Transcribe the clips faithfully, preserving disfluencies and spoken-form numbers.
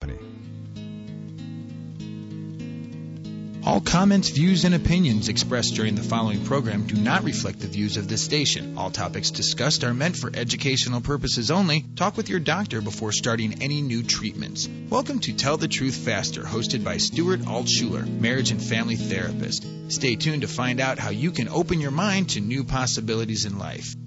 Company. All comments, views, and opinions expressed during the following program do not reflect the views of this station. All topics discussed are meant for educational purposes only. Talk with your doctor before starting any new treatments. Welcome to Tell the Truth Faster, hosted by Stuart Altshuler, marriage and family therapist. Stay tuned to find out how you can open your mind to new possibilities in life.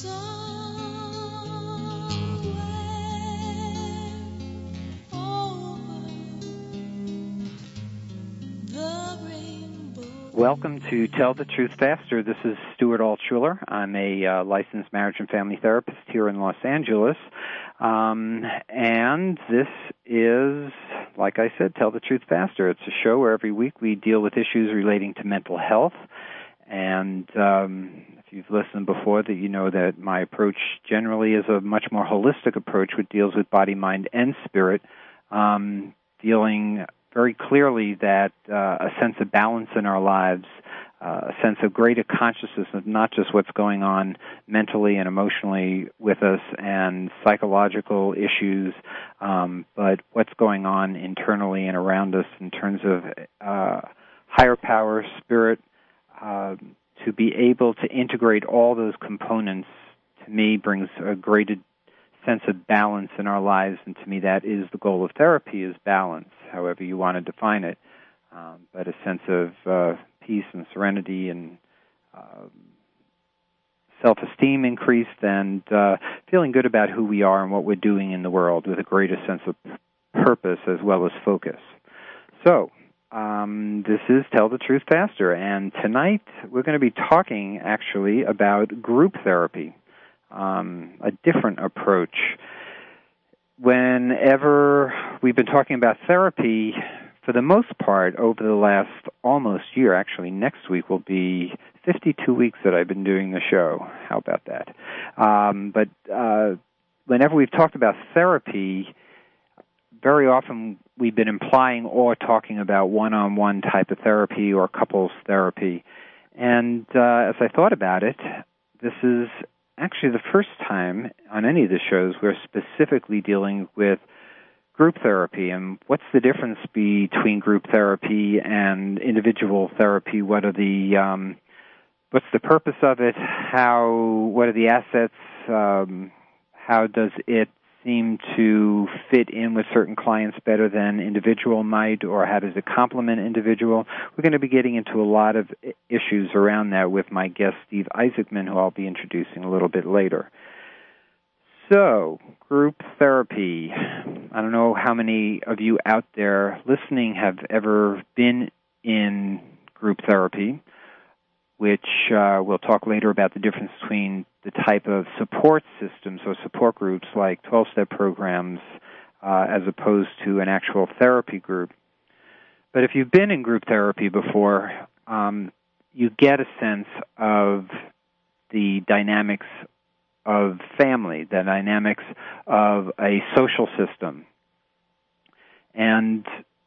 Welcome to Tell the Truth Faster. This is Stuart Altshuler. I'm a uh, licensed marriage and family therapist here in Los Angeles. Um, and this is, like I said, Tell the Truth Faster. It's a show where every week we deal with issues relating to mental health. And um, if you've listened before, that you know that my approach generally is a much more holistic approach, which deals with body, mind, and spirit, um, dealing very clearly that uh, a sense of balance in our lives, uh, a sense of greater consciousness of not just what's going on mentally and emotionally with us and psychological issues, um, but what's going on internally and around us in terms of uh, higher power, spirit, uh, to be able to integrate all those components, to me, brings a greater sense of balance in our lives, and to me that is the goal of therapy, is balance, however you want to define it, um, but a sense of uh, peace and serenity and uh, self-esteem increased, and uh, feeling good about who we are and what we're doing in the world with a greater sense of purpose as well as focus. So, um, this is Tell the Truth Faster, and tonight we're going to be talking actually about group therapy. Um, a different approach. Whenever we've been talking about therapy, for the most part, over the last almost year, actually next week will be fifty-two weeks that I've been doing the show. How about that? Um, but uh, whenever we've talked about therapy, very often we've been implying or talking about one-on-one type of therapy or couples therapy. And uh, as I thought about it, this is actually the first time on any of the shows we're specifically dealing with group therapy. And what's the difference between group therapy and individual therapy? What are the um, what's the purpose of it? How what are the assets? Um, how does it seem to fit in with certain clients better than individual might, or how does it complement individual? We're going to be getting into a lot of issues around that with my guest, Steve Isaacman, who I'll be introducing a little bit later. So, group therapy. I don't know how many of you out there listening have ever been in group therapy, which uh, we'll talk later about the difference between the type of support systems or support groups like twelve-step programs uh, as opposed to an actual therapy group. But if you've been in group therapy before, um, you get a sense of the dynamics of family, the dynamics of a social system. And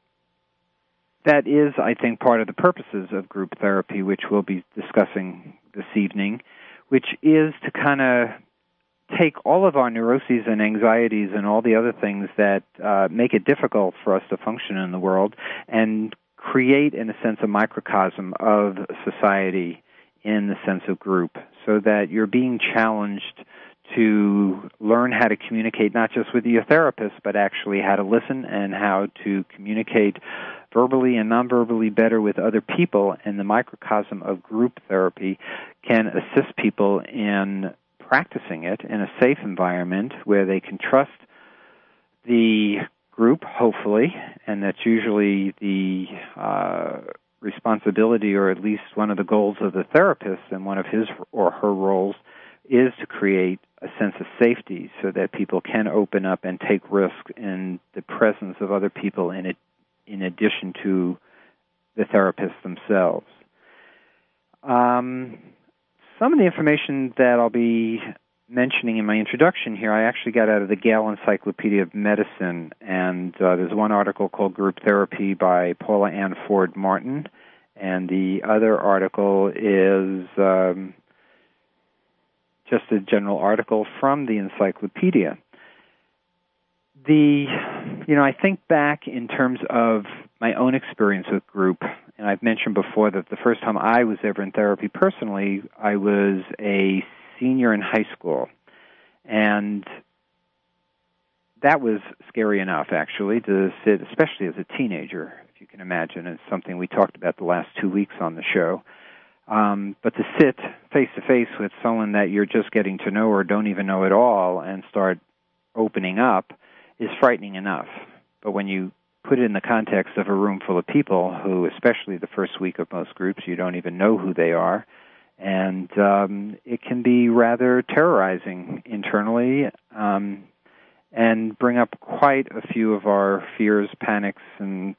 that is, I think, part of the purposes of group therapy, which we'll be discussing this evening, which is to kind of take all of our neuroses and anxieties and all the other things that uh, make it difficult for us to function in the world and create, in a sense, a microcosm of society in the sense of group, so that you're being challenged to learn how to communicate not just with your therapist, but actually how to listen and how to communicate verbally and non-verbally better with other people. And the microcosm of group therapy can assist people in practicing it in a safe environment where they can trust the group, hopefully, and that's usually the uh, responsibility, or at least one of the goals of the therapist, and one of his or her roles is to create a sense of safety so that people can open up and take risk in the presence of other people in it, in addition to the therapists themselves. Um, some of the information that I'll be mentioning in my introduction here, I actually got out of the Gale Encyclopedia of Medicine, and uh, there's one article called Group Therapy by Paula Ann Ford Martin, and the other article is um, just a general article from the encyclopedia. the, you know, I think back in terms of my own experience with group, and I've mentioned before that the first time I was ever in therapy personally, I was a senior in high school. And that was scary enough, actually, to sit, especially as a teenager, if you can imagine. It's something we talked about the last two weeks on the show. Um, but to sit face-to-face with someone that you're just getting to know or don't even know at all and start opening up is frightening enough. But when you put it in the context of a room full of people who, especially the first week of most groups, you don't even know who they are, and um, it can be rather terrorizing internally um, and bring up quite a few of our fears, panics, and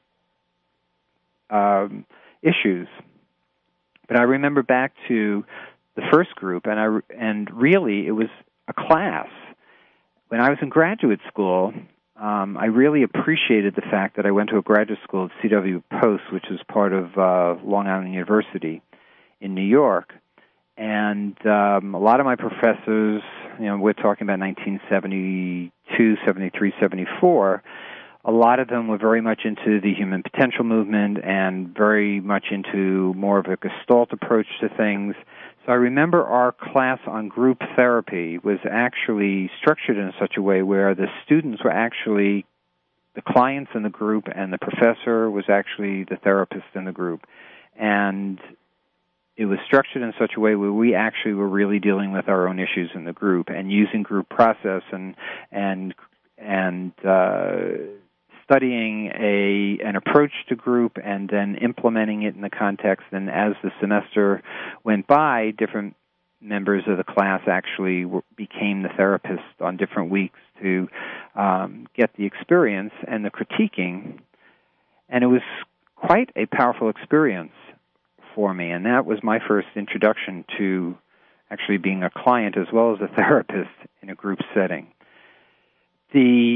um, issues. But I remember back to the first group, and I and really it was a class. When I was in graduate school, um, I really appreciated the fact that I went to a graduate school at C W Post, which is part of uh, Long Island University in New York. And um, a lot of my professors, you know, we're talking about nineteen seventy-two, seventy-three, seventy-four, a lot of them were very much into the human potential movement and very much into more of a Gestalt approach to things. So I remember our class on group therapy was actually structured in such a way where the students were actually the clients in the group and the professor was actually the therapist in the group. And it was structured in such a way where we actually were really dealing with our own issues in the group and using group process and and and uh, studying a an approach to group and then implementing it in the context. And as the semester went by, different members of the class actually were, became the therapist on different weeks to um, get the experience and the critiquing. And it was quite a powerful experience for me, and that was my first introduction to actually being a client as well as a therapist in a group setting. The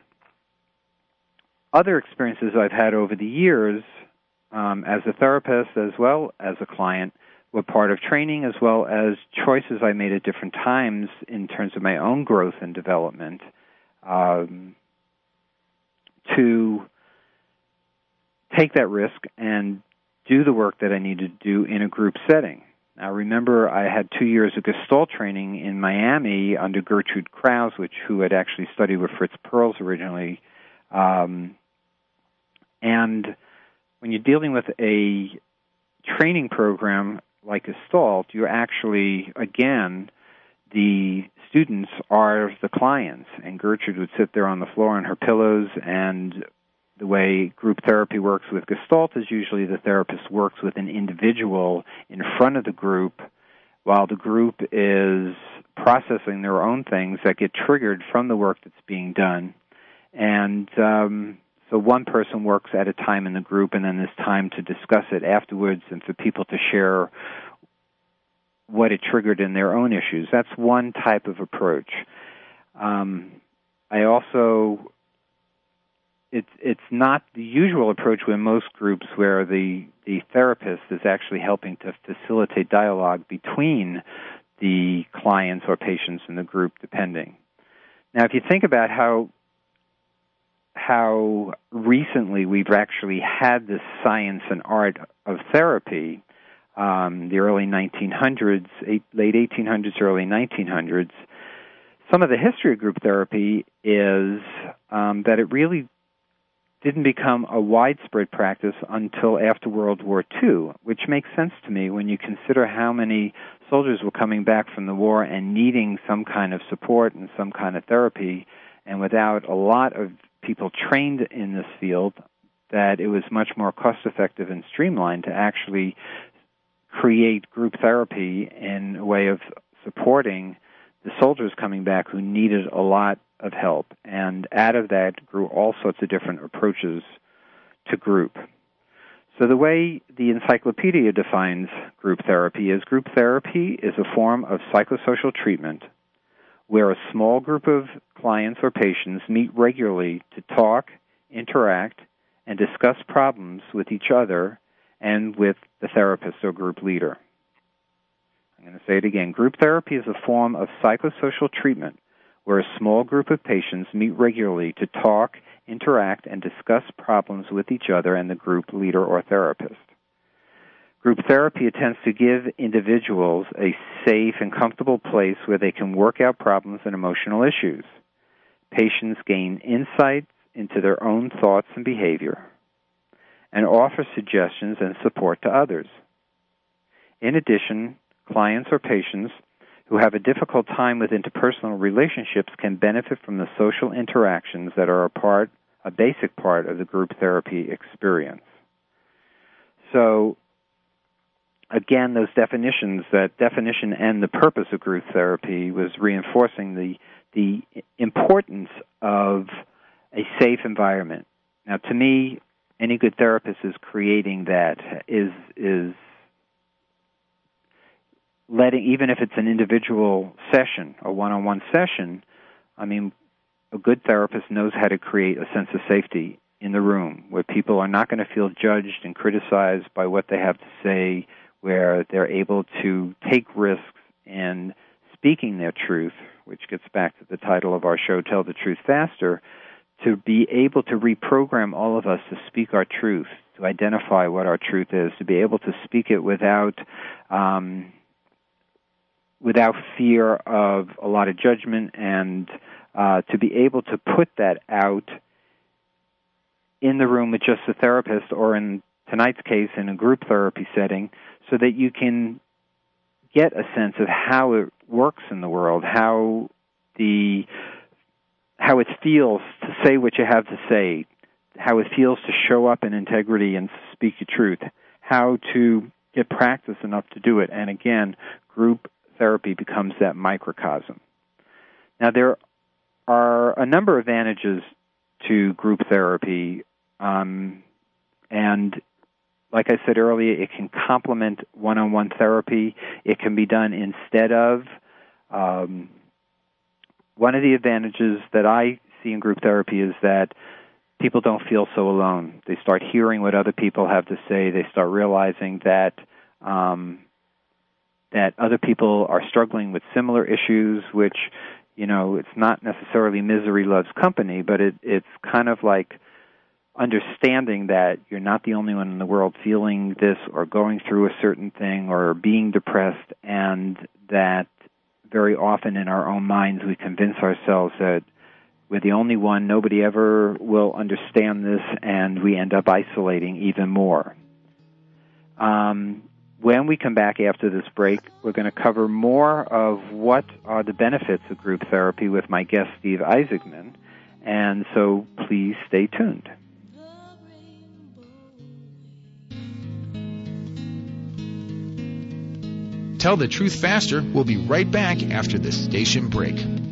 other experiences I've had over the years um, as a therapist as well as a client were part of training as well as choices I made at different times in terms of my own growth and development um, to take that risk and do the work that I needed to do in a group setting. Now, remember, I had two years of Gestalt training in Miami under Gertrude Krause, which who had actually studied with Fritz Perls originally. Um, and when you're dealing with a training program like Gestalt, you're actually, again, the students are the clients. And Gertrude would sit there on the floor on her pillows, and the way group therapy works with Gestalt is usually the therapist works with an individual in front of the group while the group is processing their own things that get triggered from the work that's being done. And um, so one person works at a time in the group, and then there's time to discuss it afterwards and for people to share what it triggered in their own issues. That's one type of approach. Um, I also... It's it's not the usual approach in most groups where the, the therapist is actually helping to facilitate dialogue between the clients or patients in the group, depending. Now, if you think about how how recently we've actually had this science and art of therapy, um, the early nineteen hundreds, eight, late eighteen hundreds, early nineteen hundreds, some of the history of group therapy is um, that it really didn't become a widespread practice until after World War Two, which makes sense to me when you consider how many soldiers were coming back from the war and needing some kind of support and some kind of therapy, and without a lot of people trained in this field, that it was much more cost-effective and streamlined to actually create group therapy in a way of supporting the soldiers coming back who needed a lot of help. And out of that grew all sorts of different approaches to group. So the way the encyclopedia defines group therapy is group therapy is a form of psychosocial treatment where a small group of clients or patients meet regularly to talk, interact, and discuss problems with each other and with the therapist or group leader. I'm going to say it again. Group therapy is a form of psychosocial treatment where a small group of patients meet regularly to talk, interact, and discuss problems with each other and the group leader or therapist. Group therapy attempts to give individuals a safe and comfortable place where they can work out problems and emotional issues. Patients gain insights into their own thoughts and behavior and offer suggestions and support to others. In addition, clients or patients who have a difficult time with interpersonal relationships can benefit from the social interactions that are a part, a basic part of the group therapy experience. So, again, those definitions, that definition and the purpose of group therapy was reinforcing the the importance of a safe environment. Now, to me, any good therapist is creating that, is is letting, even if it's an individual session, a one-on-one session, I mean, a good therapist knows how to create a sense of safety in the room where people are not going to feel judged and criticized by what they have to say, where they're able to take risks in speaking their truth, which gets back to the title of our show, Tell the Truth Faster, to be able to reprogram all of us to speak our truth, to identify what our truth is, to be able to speak it without um, without fear of a lot of judgment, and uh, to be able to put that out in the room with just the therapist, or in tonight's case, in a group therapy setting, so that you can get a sense of how it works in the world, how the how it feels to say what you have to say, how it feels to show up in integrity and speak your truth, how to get practice enough to do it. And again, group therapy becomes that microcosm. Now, there are a number of advantages to group therapy, um, and like I said earlier, it can complement one-on-one therapy. It can be done instead of. Um, one of the advantages that I see in group therapy is that people don't feel so alone. They start hearing what other people have to say. They start realizing that um, that other people are struggling with similar issues, which, you know, it's not necessarily misery loves company, but it, it's kind of like understanding that you're not the only one in the world feeling this or going through a certain thing or being depressed, and that very often in our own minds we convince ourselves that we're the only one, nobody ever will understand this, and we end up isolating even more. Um, when we come back after this break, we're going to cover more of what are the benefits of group therapy with my guest, Steve Eisigman, and so please stay tuned. Tell the Truth Faster. We'll be right back after this station break.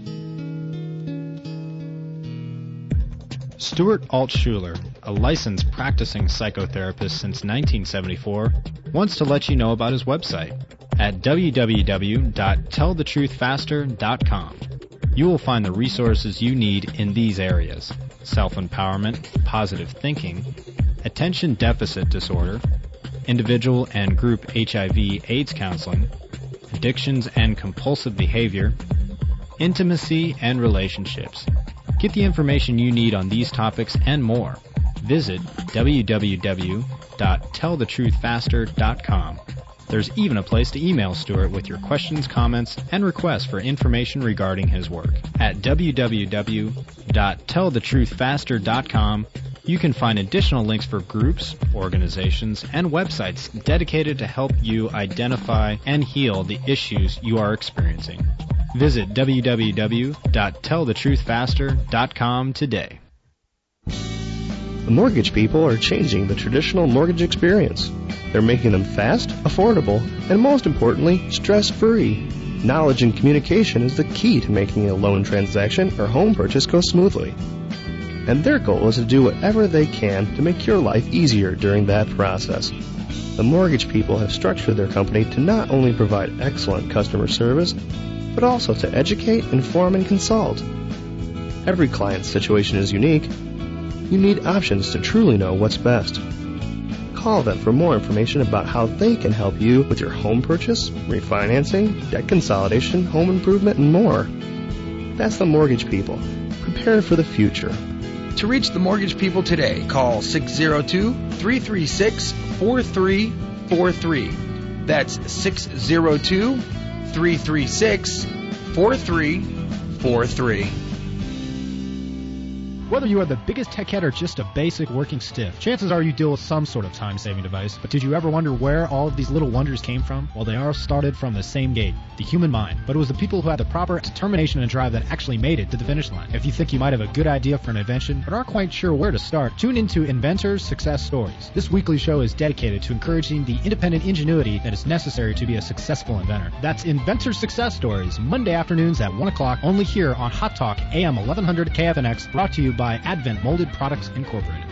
Stuart Altshuler, a licensed practicing psychotherapist since nineteen seventy-four, wants to let you know about his website at w w w dot tell the truth faster dot com. You will find the resources you need in these areas: self-empowerment, positive thinking, attention deficit disorder, individual and group H I V AIDS counseling, addictions and compulsive behavior, intimacy and relationships. Get the information you need on these topics and more. Visit w w w dot tell the truth faster dot com. There's even a place to email Stuart with your questions, comments, and requests for information regarding his work. At w w w dot tell the truth faster dot com, you can find additional links for groups, organizations, and websites dedicated to help you identify and heal the issues you are experiencing. Visit w w w dot tell the truth faster dot com today. The mortgage people are changing the traditional mortgage experience. They're making them fast, affordable, and most importantly, stress-free. Knowledge and communication is the key to making a loan transaction or home purchase go smoothly. And their goal is to do whatever they can to make your life easier during that process. The mortgage people have structured their company to not only provide excellent customer service, but also to educate, inform, and consult. Every client's situation is unique. You need options to truly know what's best. Call them for more information about how they can help you with your home purchase, refinancing, debt consolidation, home improvement, and more. That's the mortgage people. Prepare for the future. To reach the mortgage people today, call six oh two, three three six, four three four three. That's six oh two, three three six, four three four three. Whether you are the biggest tech head or just a basic working stiff, chances are you deal with some sort of time-saving device. But did you ever wonder where all of these little wonders came from? Well, they all started from the same gate, the human mind. But it was the people who had the proper determination and drive that actually made it to the finish line. If you think you might have a good idea for an invention, but aren't quite sure where to start, tune into Inventors Success Stories. This weekly show is dedicated to encouraging the independent ingenuity that is necessary to be a successful inventor. That's Inventors Success Stories, Monday afternoons at one o'clock, only here on Hot Talk A M eleven hundred K F N X, brought to you by Advent Molded Products Incorporated.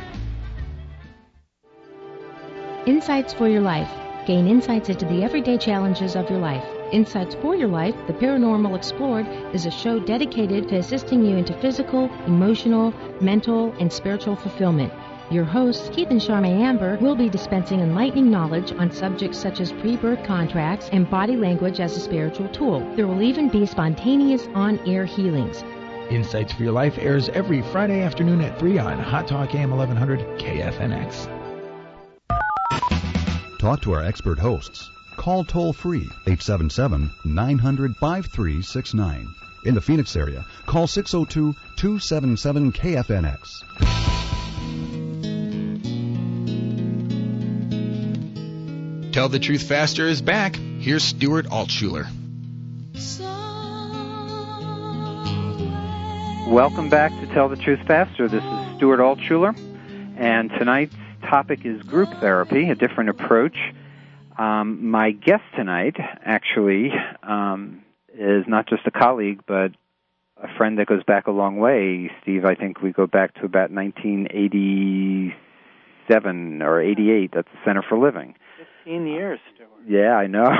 Insights for Your Life. Gain insights into the everyday challenges of your life. Insights for Your Life, The Paranormal Explored, is a show dedicated to assisting you into physical, emotional, mental, and spiritual fulfillment. Your hosts, Keith and Charmaine Amber, will be dispensing enlightening knowledge on subjects such as pre-birth contracts and body language as a spiritual tool. There will even be spontaneous on-air healings. Insights for Your Life airs every Friday afternoon at three on Hot Talk A M eleven hundred K F N X. Talk to our expert hosts. Call toll-free eight seven seven, nine hundred, five three six nine. In the Phoenix area, call six oh two, two seven seven, K F N X. Tell the Truth Faster is back. Here's Stuart Altshuler. Welcome back to Tell the Truth Faster. This is Stuart Altshuler, and tonight's topic is group therapy, a different approach. Um, my guest tonight, actually, um, is not just a colleague, but a friend that goes back a long way. Steve, I think we go back to about nineteen eighty-seven or eighty-eight at the Center for Living. fifteen years, Stuart. Yeah, I know.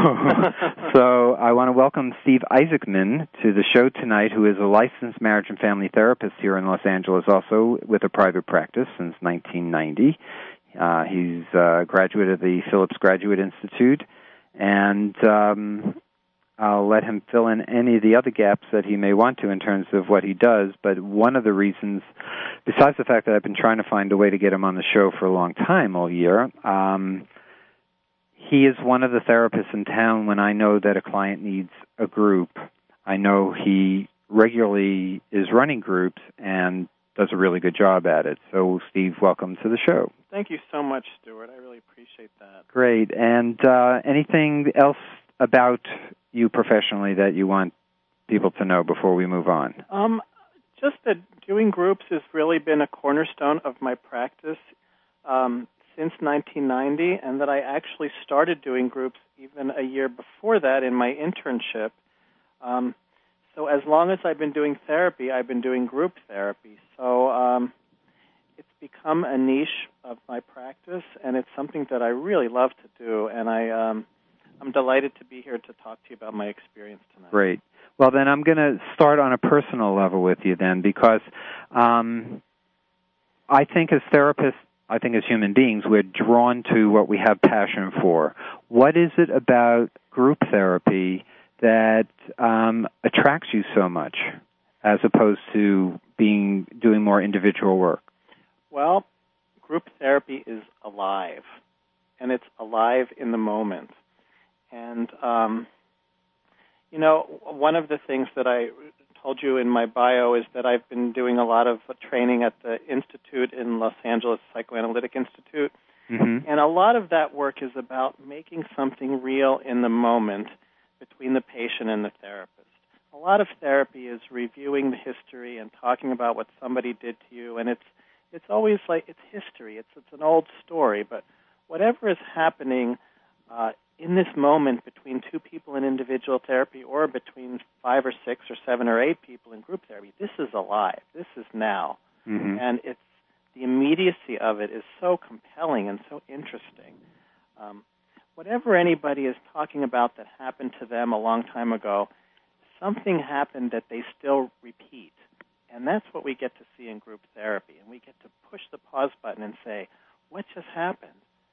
So I want to welcome Steve Isaacman to the show tonight, who is a licensed marriage and family therapist here in Los Angeles, also with a private practice since nineteen ninety. Uh, he's a graduate of the Phillips Graduate Institute, and um, I'll let him fill in any of the other gaps that he may want to in terms of what he does. But one of the reasons, besides the fact that I've been trying to find a way to get him on the show for a long time, all year, um, he is one of the therapists in town when I know that a client needs a group. I know he regularly is running groups and does a really good job at it. So, Steve, welcome to the show. Thank you so much, Stuart. I really appreciate that. Great. And uh, anything else about you professionally that you want people to know before we move on? Um, just that doing groups has really been a cornerstone of my practice um, since nineteen ninety, and that I actually started doing groups even a year before that in my internship. Um, so as long as I've been doing therapy, I've been doing group therapy. So um, it's become a niche of my practice, and it's something that I really love to do, and I, um, I'm delighted to be here to talk to you about my experience tonight. Great. Well, then I'm going to start on a personal level with you then, because um, I think as therapists, I think as human beings, we're drawn to what we have passion for. What is it about group therapy that um, attracts you so much, as opposed to being doing more individual work? Well, group therapy is alive, and it's alive in the moment. And, um, you know, one of the things that I told you in my bio is that I've been doing a lot of training at the Institute in Los Angeles, Psychoanalytic Institute. Mm-hmm. And a lot of that work is about making something real in the moment between the patient and the therapist. A lot of therapy is reviewing the history and talking about what somebody did to you, and it's it's always like it's history. It's it's an old story, but whatever is happening uh, in this moment between two people in individual therapy or between five or six or seven or eight people in group therapy, this is alive. This is now. Mm-hmm. And it's the immediacy of it is so compelling and so interesting. Um, whatever anybody is talking about that happened to them a long time ago, something happened that they still repeat. And that's what we get to see in group therapy. And we get to push the pause button and say, what just happened?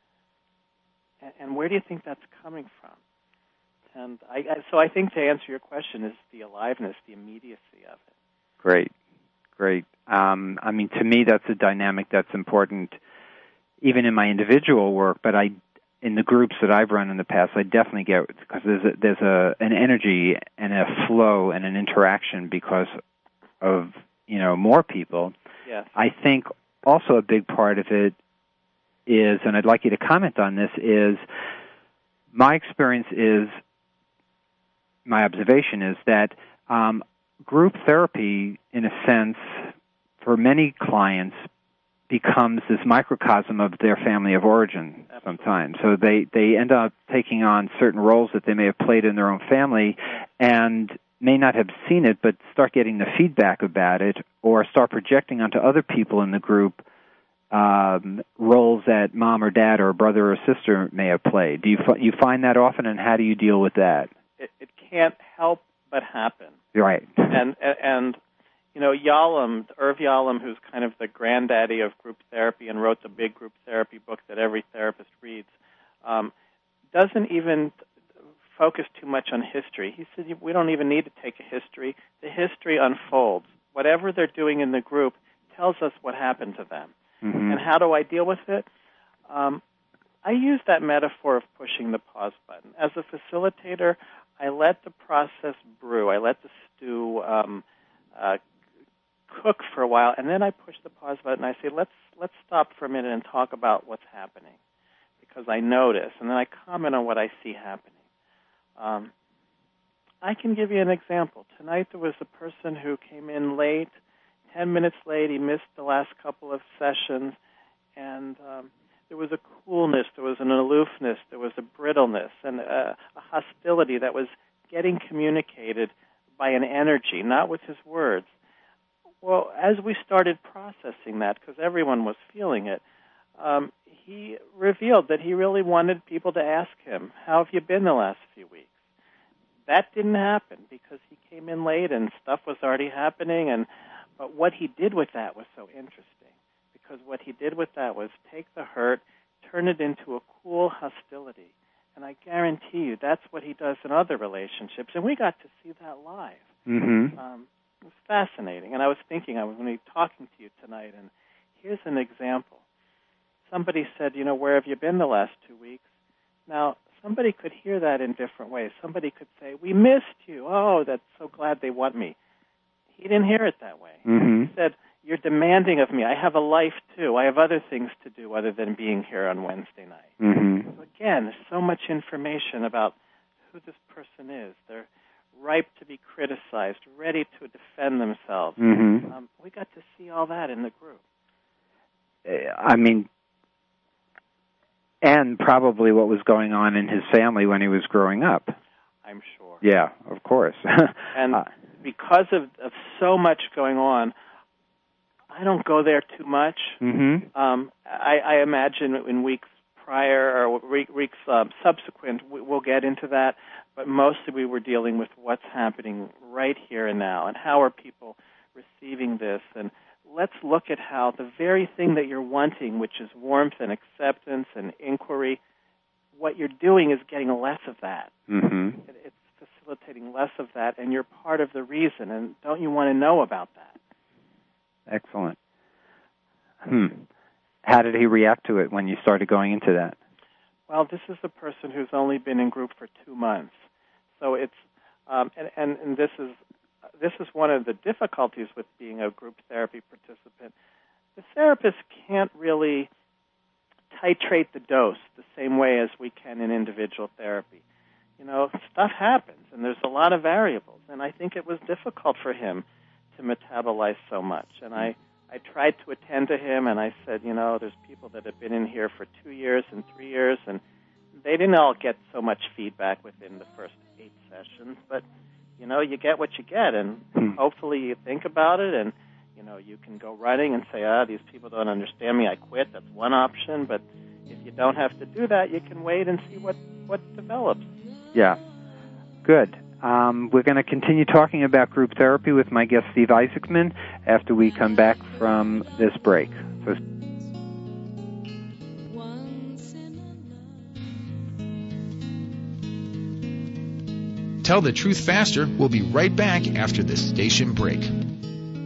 And, and where do you think that's coming from? And I, I, so I think to answer your question is the aliveness, the immediacy of it. Great, great. Um, I mean, to me, that's a dynamic that's important, even in my individual work. But I, in the groups that I've run in the past, I definitely get because there's a, there's a an energy and a flow and an interaction because of you know more people. Yes. I think also a big part of it is, and I'd like you to comment on this, is my experience is, my observation is that um, group therapy, in a sense, for many clients, becomes this microcosm of their family of origin sometimes. So they, they end up taking on certain roles that they may have played in their own family and may not have seen it, but start getting the feedback about it or start projecting onto other people in the group um, roles that mom or dad or brother or sister may have played. Do you, you find that often, and how do you deal with that? It, it can't help but happen. Right. And, and you know, Yalom, Irv Yalom, who's kind of the granddaddy of group therapy and wrote the big group therapy book that every therapist reads, um, doesn't even focus too much on history. He said we don't even need to take a history. The history unfolds. Whatever they're doing in the group tells us what happened to them. Mm-hmm. And how do I deal with it? Um, I use that metaphor of pushing the pause button. As a facilitator, I let the process brew. I let the stew um, uh, cook for a while, and then I push the pause button. I say, let's let's stop for a minute and talk about what's happening, because I notice, and then I comment on what I see happening. Um, I can give you an example. Tonight there was a person who came in late, ten minutes late. He missed the last couple of sessions, and um, there was a coolness, there was an aloofness, there was a brittleness, and a, a hostility that was getting communicated by an energy, not with his words. Well, as we started processing that, because everyone was feeling it, um, he revealed that he really wanted people to ask him, how have you been the last few weeks? That didn't happen because he came in late and stuff was already happening, and but what he did with that was so interesting, because what he did with that was take the hurt, turn it into a cool hostility. And I guarantee you that's what he does in other relationships, and we got to see that live. Mm-hmm. Um, it was fascinating, and I was thinking, I was going to be talking to you tonight, and here's an example. Somebody said, you know, where have you been the last two weeks? Now, somebody could hear that in different ways. Somebody could say, we missed you. Oh, that's so glad they want me. He didn't hear it that way. Mm-hmm. He said, you're demanding of me. I have a life, too. I have other things to do other than being here on Wednesday night. Mm-hmm. So again, there's so much information about who this person is. They're ripe to be criticized, ready to defend themselves. Mm-hmm. Um, we got to see all that in the group. I mean, and probably what was going on in his family when he was growing up. I'm sure. Yeah, of course. And uh, because of, of so much going on, I don't go there too much. Mm-hmm. Um, I, I imagine in weeks prior or weeks uh, subsequent, we'll get into that. But mostly we were dealing with what's happening right here and now, and how are people receiving this. And let's look at how the very thing that you're wanting, which is warmth and acceptance and inquiry, what you're doing is getting less of that. Mm-hmm. It's facilitating less of that, and you're part of the reason. And don't you want to know about that? Excellent. Hmm. How did he react to it when you started going into that? Well, this is a person who's only been in group for two months. So it's, um, and, and, and this is this is one of the difficulties with being a group therapy participant. The therapist can't really titrate the dose the same way as we can in individual therapy. You know, stuff happens, and there's a lot of variables, and I think it was difficult for him to metabolize so much. And I, I tried to attend to him, and I said, you know, there's people that have been in here for two years and three years, and they didn't all get so much feedback within the first eight sessions, but, you know, you get what you get, and Hmm. hopefully you think about it, and, you know, you can go running and say, ah, these people don't understand me, I quit. That's one option, but if you don't have to do that, you can wait and see what, what develops. Yeah. Good. Um, we're going to continue talking about group therapy with my guest Steve Isaacman after we come back from this break. So Tell the Truth Faster. We'll be right back after this station break.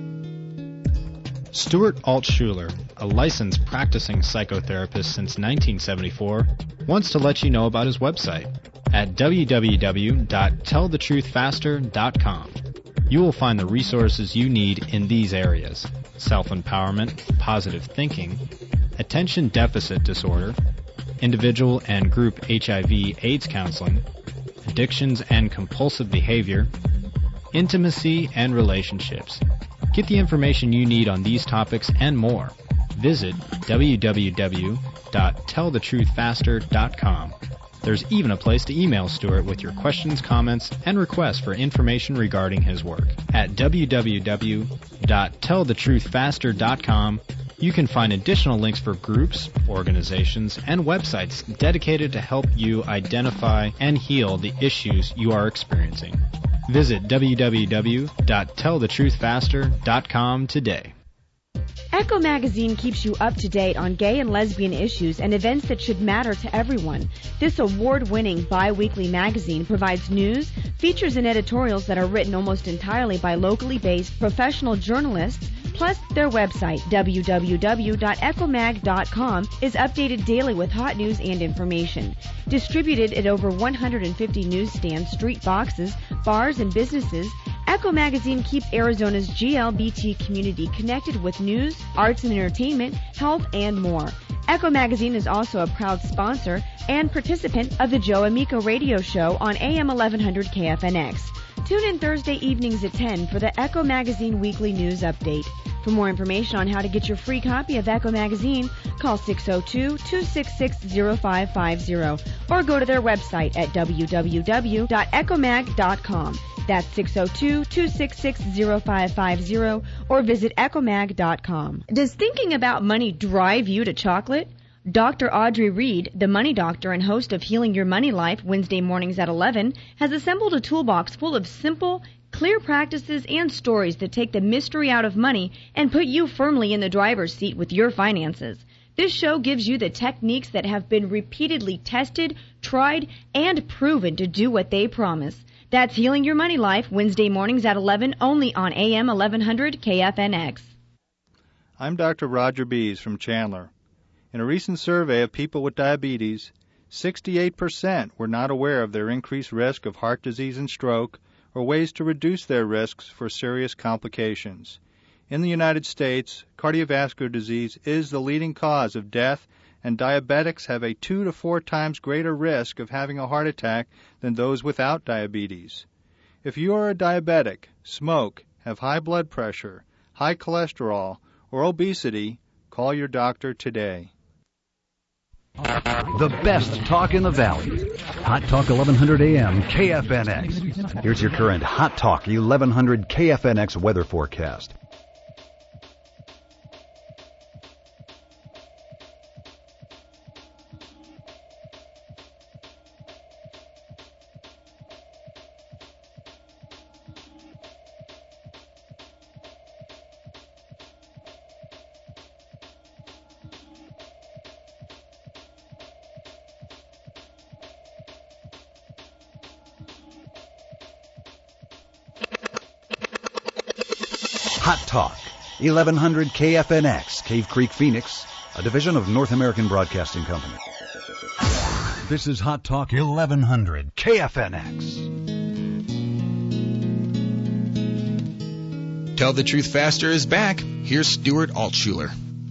Stuart Altshuler, a licensed practicing psychotherapist since nineteen seventy-four, wants to let you know about his website at w w w dot tell the truth faster dot com. You will find the resources you need in these areas: self-empowerment, positive thinking, attention deficit disorder, individual and group H I V AIDS counseling, addictions and compulsive behavior, intimacy and relationships. Get the information you need on these topics and more. Visit w w w dot tell the truth faster dot com. There's even a place to email Stuart with your questions, comments, and requests for information regarding his work. At w w w dot tell the truth faster dot com, you can find additional links for groups, organizations, and websites dedicated to help you identify and heal the issues you are experiencing. Visit w w w dot tell the truth faster dot com today. Echo Magazine keeps you up to date on gay and lesbian issues and events that should matter to everyone. This award-winning bi-weekly magazine provides news, features, and editorials that are written almost entirely by locally based professional journalists. Plus, their website, w w w dot echo mag dot com, is updated daily with hot news and information. Distributed at over one hundred fifty newsstands, street boxes, bars, and businesses, Echo Magazine keeps Arizona's G L B T community connected with news, arts and entertainment, health, and more. Echo Magazine is also a proud sponsor and participant of the Joe Amico radio show on A M eleven hundred K F N X. Tune in Thursday evenings at ten for the Echo Magazine Weekly News Update. For more information on how to get your free copy of Echo Magazine, call six oh two, two six six, oh five five oh or go to their website at w w w dot echo mag dot com. That's six oh two, two six six, oh five five oh or visit echo mag dot com. Does thinking about money drive you to chocolate? Doctor Audrey Reed, the money doctor and host of Healing Your Money Life Wednesday mornings at eleven, has assembled a toolbox full of simple, clear practices and stories that take the mystery out of money and put you firmly in the driver's seat with your finances. This show gives you the techniques that have been repeatedly tested, tried, and proven to do what they promise. That's Healing Your Money Life Wednesday mornings at eleven, only on A M eleven hundred K F N X. I'm Doctor Roger Bees from Chandler. In a recent survey of people with diabetes, sixty-eight percent were not aware of their increased risk of heart disease and stroke or ways to reduce their risks for serious complications. In the United States, cardiovascular disease is the leading cause of death, and diabetics have a two to four times greater risk of having a heart attack than those without diabetes. If you are a diabetic, smoke, have high blood pressure, high cholesterol, or obesity, call your doctor today. The best talk in the Valley. Hot Talk eleven hundred A M K F N X. Here's your current Hot Talk eleven hundred K F N X weather forecast. Hot Talk, eleven hundred K F N X, Cave Creek, Phoenix, a division of North American Broadcasting Company. This is Hot Talk eleven hundred K F N X. Tell the Truth Faster is back. Here's Stuart Altshuler.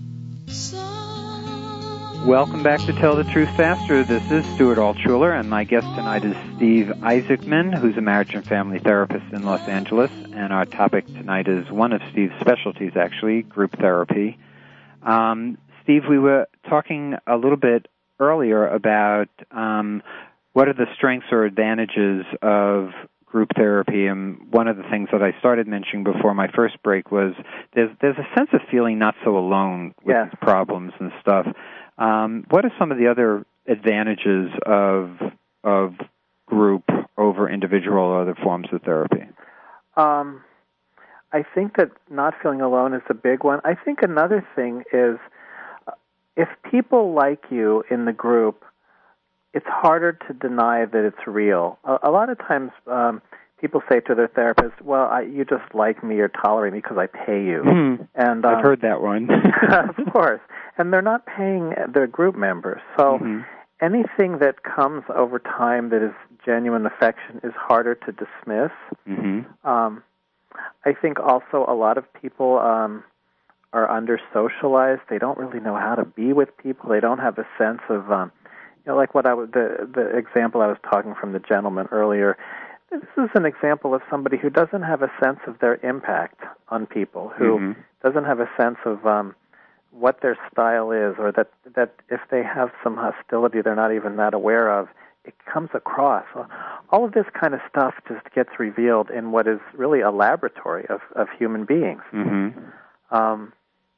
Welcome back to Tell the Truth Faster. This is Stuart Altshuler, and my guest tonight is Steve Isaacman, who's a marriage and family therapist in Los Angeles. And our topic tonight is one of Steve's specialties, actually, group therapy. Um, Steve, we were talking a little bit earlier about um, what are the strengths or advantages of group therapy, and one of the things that I started mentioning before my first break was there's there's a sense of feeling not so alone with yeah. these problems and stuff. Um, what are some of the other advantages of of group over individual or other forms of therapy? Um, I think that not feeling alone is a big one. I think another thing is if people like you in the group, it's harder to deny that it's real. A, a lot of times um, people say to their therapist, well, I, you just like me or tolerate me because I pay you. Hmm. And um, I've heard that one. of course. And they're not paying their group members. So mm-hmm. anything that comes over time that is genuine affection is harder to dismiss. Mm-hmm. Um, I think also a lot of people um, are under-socialized. They don't really know how to be with people. They don't have a sense of, um, you know, like what I was, the, the example I was talking from the gentleman earlier. This is an example of somebody who doesn't have a sense of their impact on people, who mm-hmm. doesn't have a sense of um, what their style is, or that, that if they have some hostility they're not even that aware of, it comes across. All of this kind of stuff just gets revealed in what is really a laboratory of, of human beings. Mm-hmm. Um,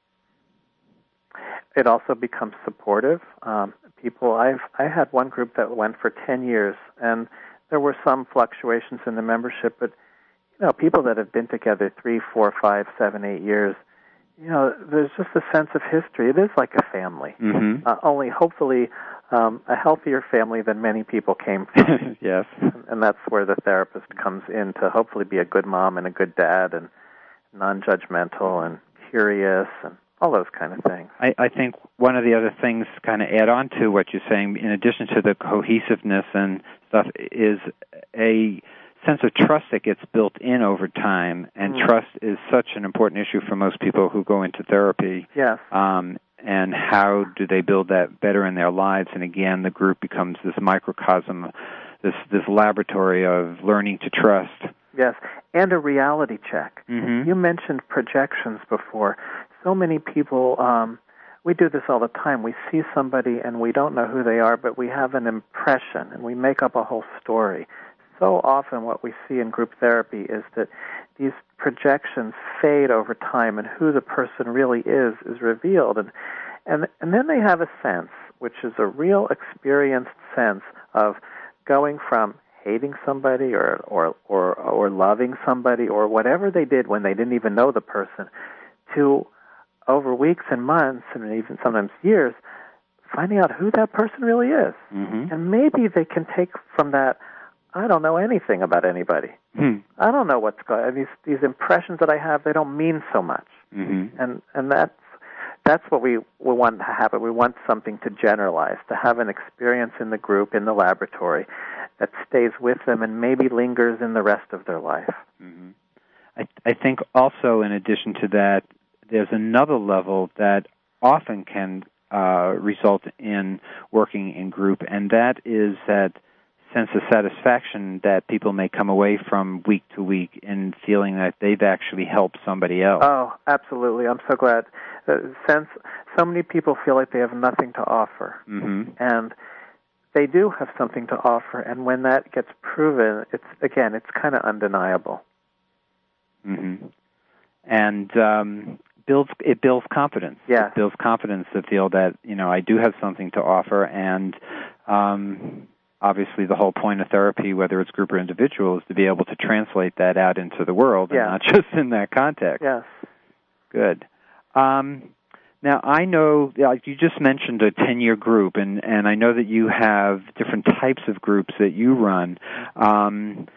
it also becomes supportive. Um, people, I've I had one group that went for ten years, and there were some fluctuations in the membership, but you know, people that have been together three, four, five, seven, eight years, you know, there's just a sense of history. It is like a family, mm-hmm. uh, only hopefully um, a healthier family than many people came from. Yes. And that's where the therapist comes in to hopefully be a good mom and a good dad and non-judgmental and curious and all those kind of things. I, I think one of the other things to kind of add on to what you're saying, in addition to the cohesiveness and stuff, is a sense of trust that gets built in over time, and mm. trust is such an important issue for most people who go into therapy. Yes. Um, and how do they build that better in their lives? And again, the group becomes this microcosm, this this laboratory of learning to trust. Yes, and a reality check. Mm-hmm. You mentioned projections before. So many people, um, we do this all the time. We see somebody and we don't know who they are, but we have an impression and we make up a whole story. So often what we see in group therapy is that these projections fade over time and who the person really is is revealed. And, and, and then they have a sense, which is a real experienced sense of going from hating somebody or, or, or, or loving somebody or whatever they did when they didn't even know the person, to over weeks and months and even sometimes years, finding out who that person really is. Mm-hmm. And maybe they can take from that, I don't know anything about anybody. Hmm. I don't know what's going on. These, these impressions that I have, they don't mean so much. Mm-hmm. And, and that's, that's what we, we want to happen. We want something to generalize, to have an experience in the group, in the laboratory, that stays with them and maybe lingers in the rest of their life. Mm-hmm. I, I think also, in addition to that, there's another level that often can uh, result in working in group, and that is that sense of satisfaction that people may come away from week to week in feeling that they've actually helped somebody else. Oh, absolutely. I'm so glad. Uh, since so many people feel like they have nothing to offer, mm-hmm. and they do have something to offer, and when that gets proven, it's again, it's kind of undeniable. Mm-hmm. And um, builds it builds confidence. Yeah, it builds confidence to feel that, you know, I do have something to offer, and um, obviously the whole point of therapy, whether it's group or individual, is to be able to translate that out into the world, yeah. and not just in that context. Yes. Good. Um, now, I know, like you just mentioned, a ten-year group, and, and I know that you have different types of groups that you run. Um,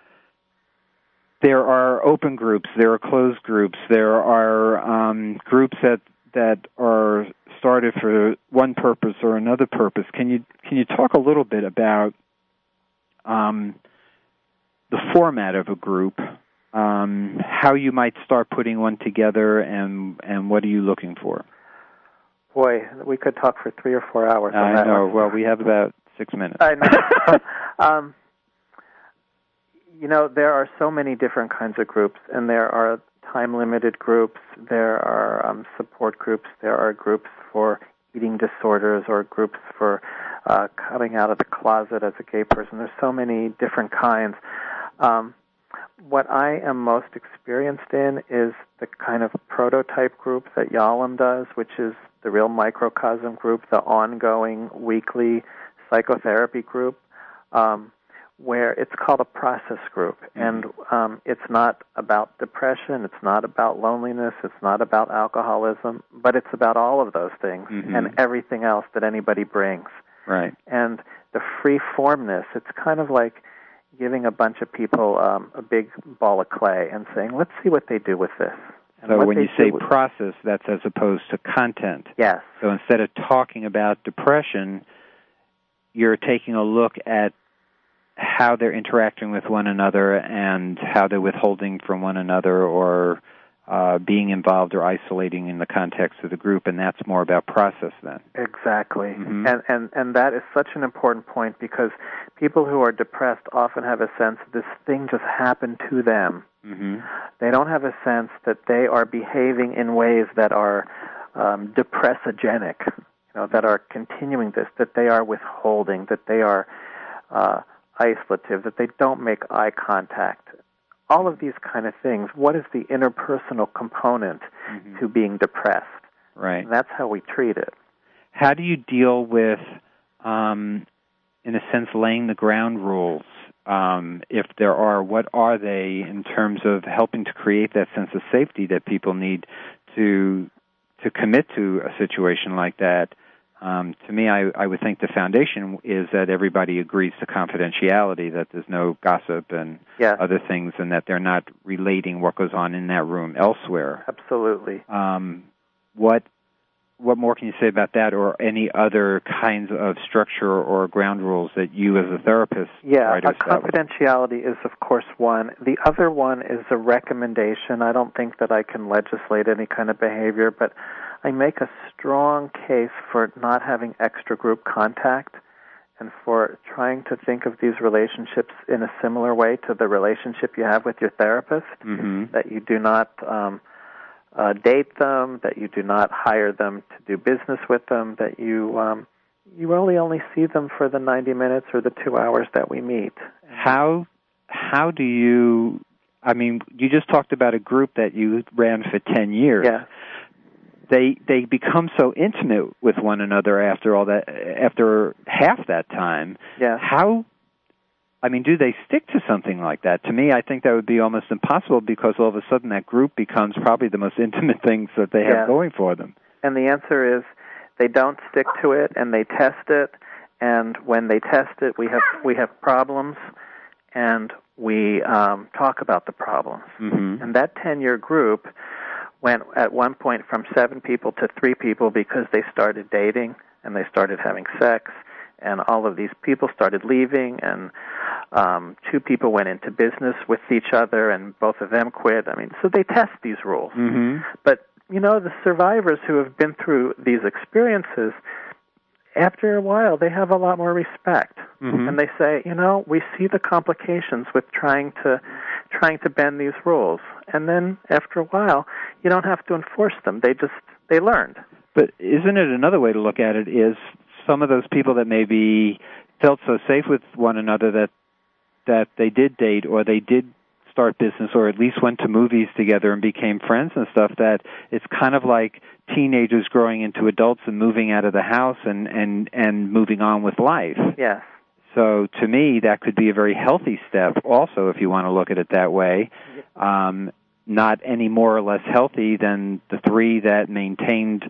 there are open groups, there are closed groups, there are um, groups that that are started for one purpose or another purpose. Can you can you talk a little bit about um, the format of a group? Um, how you might start putting one together, and and what are you looking for? Boy, we could talk for three or four hours on I that know. one. Well, we have about six minutes. I know. um, you know, there are so many different kinds of groups, and there are time-limited groups, there are um, support groups, there are groups for eating disorders or groups for uh, coming out of the closet as a gay person. There's so many different kinds. Um, What I am most experienced in is the kind of prototype group that Yalom does, which is the real microcosm group, the ongoing weekly psychotherapy group, um, where it's called a process group. Mm-hmm. And um, it's not about depression, it's not about loneliness, it's not about alcoholism, but it's about all of those things mm-hmm. and everything else that anybody brings. Right. And the free-formness, it's kind of like giving a bunch of people um, a big ball of clay and saying, let's see what they do with this. And so when you say with... process, that's as opposed to content. Yes. So instead of talking about depression, you're taking a look at how they're interacting with one another and how they're withholding from one another or uh, being involved or isolating in the context of the group, and that's more about process then. Exactly. Mm-hmm. And, and, and that is such an important point because people who are depressed often have a sense that this thing just happened to them. Mm-hmm. They don't have a sense that they are behaving in ways that are um, depressogenic, you know, that are continuing this, that they are withholding, that they are uh, isolative, that they don't make eye contact. All of these kind of things. What is the interpersonal component mm-hmm. to being depressed? Right. And that's how we treat it. How do you deal with, um, in a sense, laying the ground rules? Um, if there are, what are they in terms of helping to create that sense of safety that people need to to commit to a situation like that? Um, to me, I, I would think the foundation is that everybody agrees to confidentiality, that there's no gossip and yes. other things, and that they're not relating what goes on in that room elsewhere. Absolutely. Um, what what more can you say about that, or any other kinds of structure or ground rules that you as a therapist yeah, try to establish? Confidentiality is, of course, one. The other one is a recommendation. I don't think that I can legislate any kind of behavior, but I make a strong case for not having extra group contact and for trying to think of these relationships in a similar way to the relationship you have with your therapist, mm-hmm. that you do not um, uh, date them, that you do not hire them to do business with them, that you um, you really only see them for the ninety minutes or the two hours that we meet. How how do you, I mean, you just talked about a group that you ran for ten years. Yeah. They they become so intimate with one another after all that, after half that time. Yeah. How, I mean, do they stick to something like that? To me, I think that would be almost impossible because all of a sudden that group becomes probably the most intimate things that they have yeah. going for them. And the answer is they don't stick to it, and they test it. And when they test it, we have we have problems, and we um, talk about the problems. Mm-hmm. And that ten-year group went at one point from seven people to three people because they started dating and they started having sex, and all of these people started leaving, and um, two people went into business with each other, and both of them quit. I mean, so they test these rules. Mm-hmm. But, you know, the survivors who have been through these experiences, after a while, they have a lot more respect. Mm-hmm. And they say, you know, we see the complications with trying to trying to bend these rules. And then after a while, you don't have to enforce them. They just, they learned. But isn't it another way to look at it is some of those people that maybe felt so safe with one another that that they did date or they did start business or at least went to movies together and became friends and stuff, that it's kind of like teenagers growing into adults and moving out of the house and, and, and moving on with life. Yes. So to me, that could be a very healthy step also, if you want to look at it that way. Um, not any more or less healthy than the three that maintained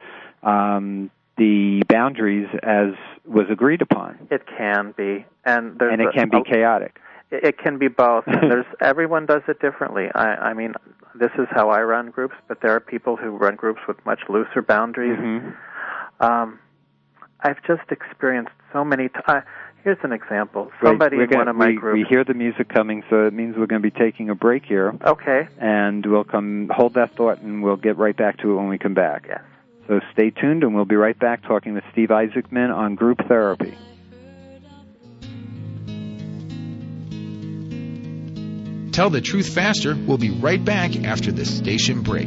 um, the boundaries as was agreed upon. It can be. And, there's and it a, can be a, chaotic. It can be both. And there's everyone does it differently. I, I mean, this is how I run groups, but there are people who run groups with much looser boundaries. Mm-hmm. Um, I've just experienced so many times. Here's an example. Somebody Wait, in gonna, one of my we, groups. We hear the music coming, so it means we're going to be taking a break here. Okay. And we'll come hold that thought, and we'll get right back to it when we come back. Yes. So stay tuned, and we'll be right back talking with Steve Isaacman on group therapy. Tell the Truth Faster. We'll be right back after this station break.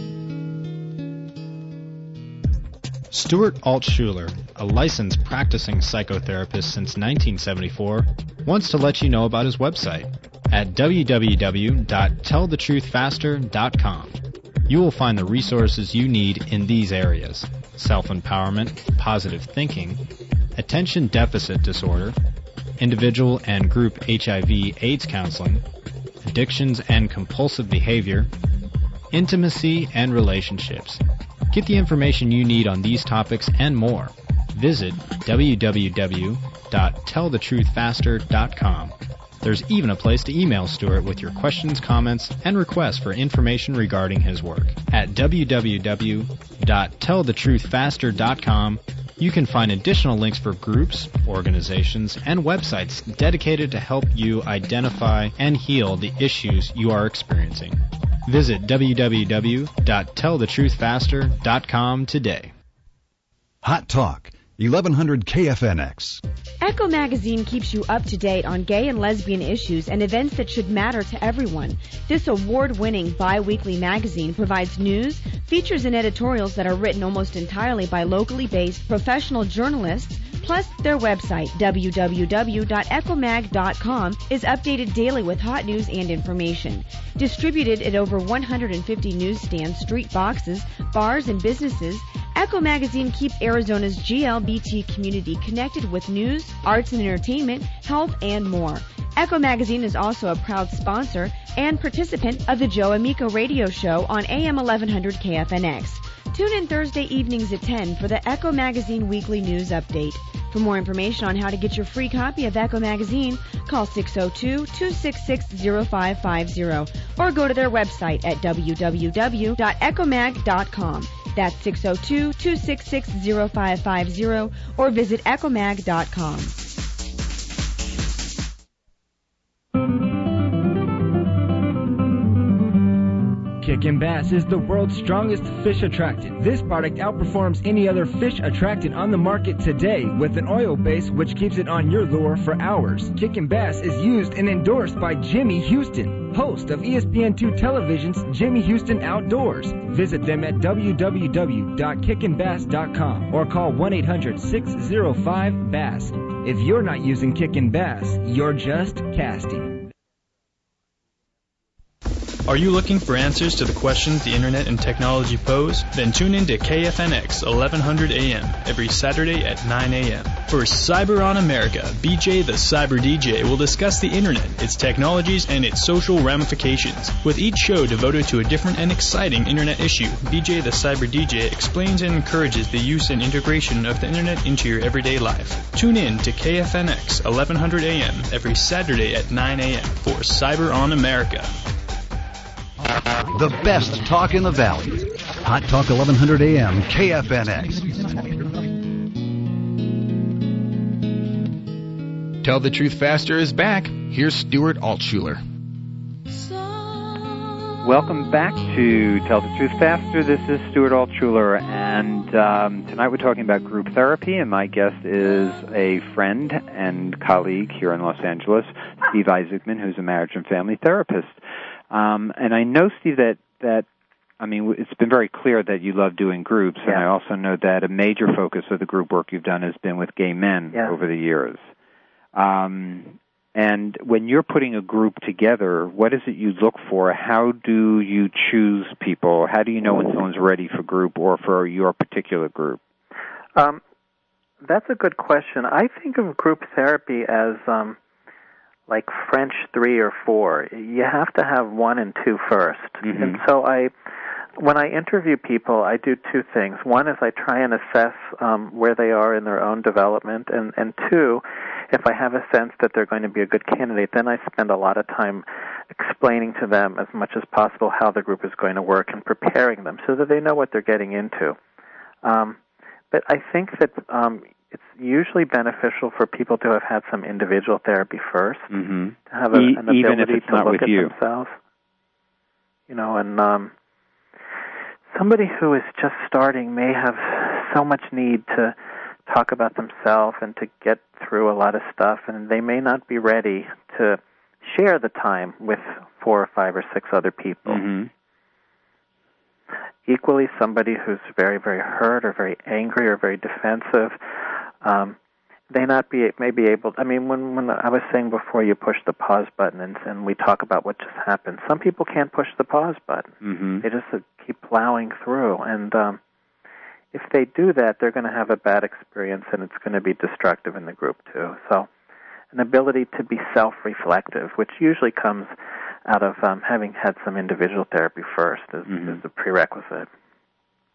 Stuart Altshuler, a licensed practicing psychotherapist since nineteen seventy-four, wants to let you know about his website at w w w dot tell the truth faster dot com. You will find the resources you need in these areas: self-empowerment, positive thinking, attention deficit disorder, individual and group H I V AIDS counseling, addictions and compulsive behavior, intimacy and relationships. Get the information you need on these topics and more. Visit w w w dot tell the truth faster dot com. There's even a place to email Stuart with your questions, comments, and requests for information regarding his work. At w w w dot tell the truth faster dot com, you can find additional links for groups, organizations, and websites dedicated to help you identify and heal the issues you are experiencing. Visit w w w dot tell the truth faster dot com today. Hot Talk, eleven hundred K F N X. Echo Magazine keeps you up to date on gay and lesbian issues and events that should matter to everyone. This award-winning bi-weekly magazine provides news, features, and editorials that are written almost entirely by locally based professional journalists. Plus, their website, w w w dot echo mag dot com, is updated daily with hot news and information. Distributed at over one hundred fifty newsstands, street boxes, bars, and businesses, Echo Magazine keeps Arizona's G L B T community connected with news, arts and entertainment, health, and more. Echo Magazine is also a proud sponsor and participant of the Joe Amico radio show on A M eleven hundred K F N X. Tune in Thursday evenings at ten for the Echo Magazine Weekly News Update. For more information on how to get your free copy of Echo Magazine, call six oh two, two six six, oh five five oh or go to their website at w w w dot echo mag dot com. That's six oh two, two six six, oh five five oh or visit echo mag dot com. Kickin' Bass is the world's strongest fish attractant. This product outperforms any other fish attractant on the market today with an oil base which keeps it on your lure for hours. Kickin' Bass is used and endorsed by Jimmy Houston, host of E S P N two Television's Jimmy Houston Outdoors. Visit them at w w w dot kickin bass dot com or call one eight hundred, six oh five, bass. If you're not using Kickin' Bass, you're just casting. Are you looking for answers to the questions the internet and technology pose? Then tune in to K F N X eleven hundred A M every Saturday at nine A M For Cyber on America, B J the Cyber D J will discuss the internet, its technologies, and its social ramifications. With each show devoted to a different and exciting internet issue, B J the Cyber D J explains and encourages the use and integration of the internet into your everyday life. Tune in to K F N X eleven hundred A M every Saturday at nine A M for Cyber on America. The best talk in the Valley. Hot Talk eleven hundred A M K F N X. Tell the Truth Faster is back. Here's Stuart Altshuler. Welcome back to Tell the Truth Faster. This is Stuart Altshuler, and um, tonight we're talking about group therapy, and my guest is a friend and colleague here in Los Angeles, Steve Isaacman, who's a marriage and family therapist. Um, and I know, Steve, that, that, I mean, it's been very clear that you love doing groups, yeah. And I also know that a major focus of the group work you've done has been with gay men yeah. over the years. Um, and when you're putting a group together, what is it you look for? How do you choose people? How do you know when someone's ready for group or for your particular group? Um, that's a good question. I think of group therapy as... Um, like French three or four. You have to have one and two first. Mm-hmm. And so I, when I interview people, I do two things. One is I try and assess um, where they are in their own development, and, and two, if I have a sense that they're going to be a good candidate, then I spend a lot of time explaining to them as much as possible how the group is going to work and preparing them so that they know what they're getting into. Um, but I think that um, it's usually beneficial for people to have had some individual therapy first, mm-hmm. to have a, e- an ability even if it's to not look with at you. themselves. You know, and um, somebody who is just starting may have so much need to talk about themselves and to get through a lot of stuff, and they may not be ready to share the time with four or five or six other people. Mm-hmm. Equally, somebody who's very, very hurt or very angry or very defensive, um, they not be may be able. I mean, when when I was saying before, you push the pause button, and, and we talk about what just happened. Some people can't push the pause button; mm-hmm. they just uh, keep plowing through, and um, if they do that, they're going to have a bad experience, and it's going to be destructive in the group too. So, an ability to be self-reflective, which usually comes out of um, having had some individual therapy first, is, mm-hmm. is a prerequisite.